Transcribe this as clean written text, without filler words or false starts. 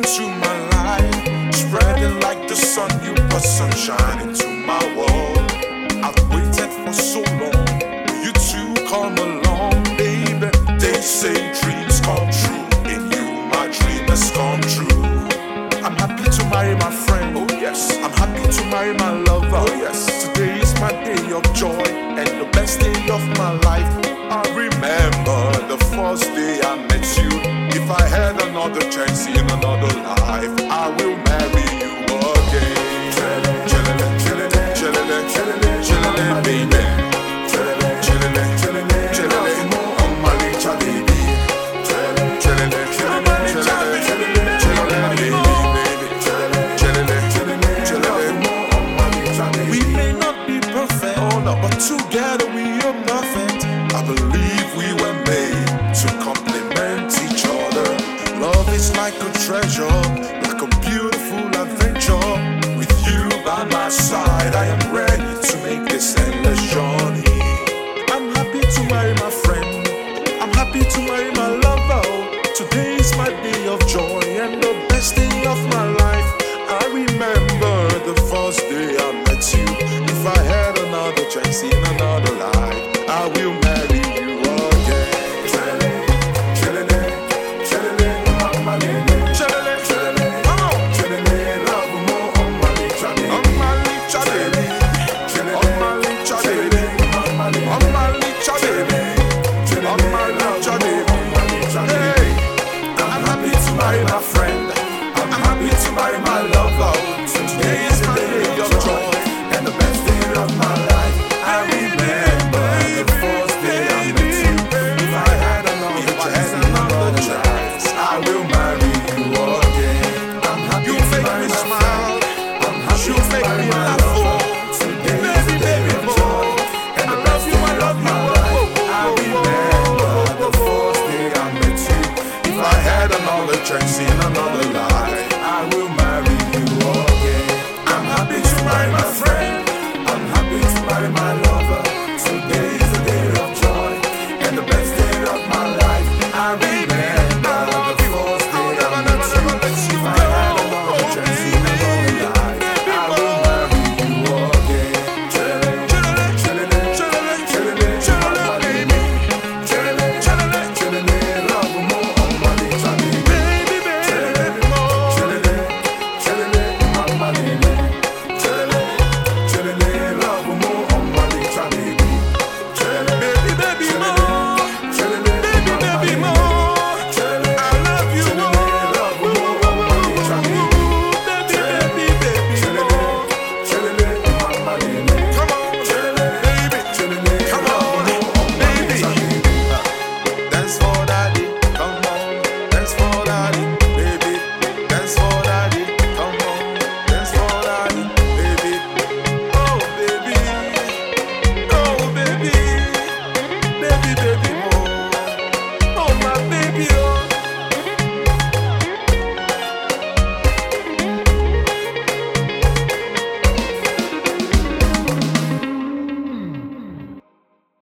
into my life, spreading like the sun. You put sunshine into my world. I've waited for so long for you to come along, baby. They say dreams come true. In you, my dream has come true. I'm happy to marry my friend. Oh yes. I'm happy to marry my lover. Oh yes. Today is my day of joy and the best day of my life. I remember the first day I met you. If I had another chance in another life, I will marry you again. Chillin', chillin', chillin', chillin', chillin', baby. Chillin', chillin', chillin', chillin', on my little baby. Chillin', chillin', chillin', chillin', chillin', baby. We may not be perfect, oh no, but together we are perfect. I believe we were made to complement each other. Love is like a treasure, like a beautiful adventure. With you by my side, I am ready to make this endless journey. I'm happy to marry my friend. I'm happy to marry my lover. Today is my day of joy and the best day of my life. I remember the first day I met you. If I had another chance in another life, I will marry you again. Chillin', chillin', chillin', on my lady. Chillin', chillin', come on. Chillin', love more on my little baby. On my little baby. Chillin', on my little baby. On my little baby. On my little baby. Hey, I'm happy to marry my friend. I'm happy to marry my lover. Today is the day of joy and the best day of my life. I remember the first day I met you. If I had another chance, I will marry you again. I'm happy you to marry my smile. I'm happy you to marry my lover. Today is the day of joy and the best day of my life. I remember the first day I met you. If I had another chance in